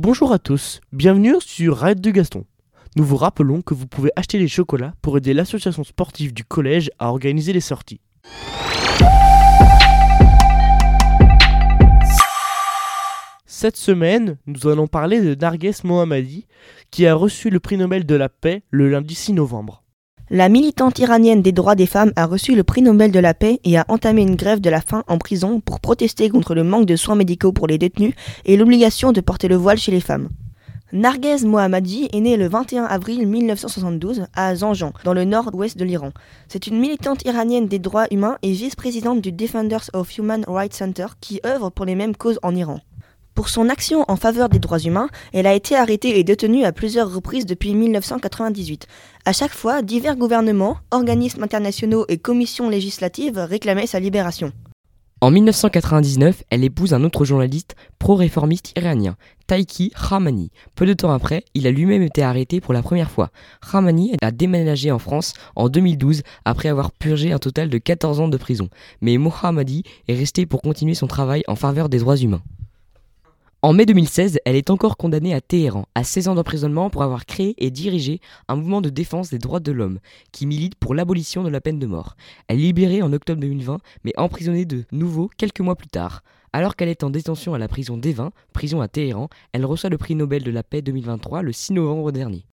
Bonjour à tous, bienvenue sur Raid de Gaston. Nous vous rappelons que vous pouvez acheter des chocolats pour aider l'association sportive du collège à organiser les sorties. Cette semaine, nous allons parler de Narges Mohammadi, qui a reçu le prix Nobel de la paix le lundi 6 novembre. La militante iranienne des droits des femmes a reçu le prix Nobel de la paix et a entamé une grève de la faim en prison pour protester contre le manque de soins médicaux pour les détenus et l'obligation de porter le voile chez les femmes. Narges Mohammadi est née le 21 avril 1972 à Zanjan, dans le nord-ouest de l'Iran. C'est une militante iranienne des droits humains et vice-présidente du Defenders of Human Rights Center qui œuvre pour les mêmes causes en Iran. Pour son action en faveur des droits humains, elle a été arrêtée et détenue à plusieurs reprises depuis 1998. À chaque fois, divers gouvernements, organismes internationaux et commissions législatives réclamaient sa libération. En 1999, elle épouse un autre journaliste pro-réformiste iranien, Taqi Rahmani. Peu de temps après, il a lui-même été arrêté pour la première fois. Rahmani a déménagé en France en 2012 après avoir purgé un total de 14 ans de prison. Mais Mohammadi est resté pour continuer son travail en faveur des droits humains. En mai 2016, elle est encore condamnée à Téhéran à 16 ans d'emprisonnement pour avoir créé et dirigé un mouvement de défense des droits de l'homme qui milite pour l'abolition de la peine de mort. Elle est libérée en octobre 2020, mais emprisonnée de nouveau quelques mois plus tard. Alors qu'elle est en détention à la prison d'Evin, prison à Téhéran, elle reçoit le prix Nobel de la paix 2023 le 6 novembre dernier.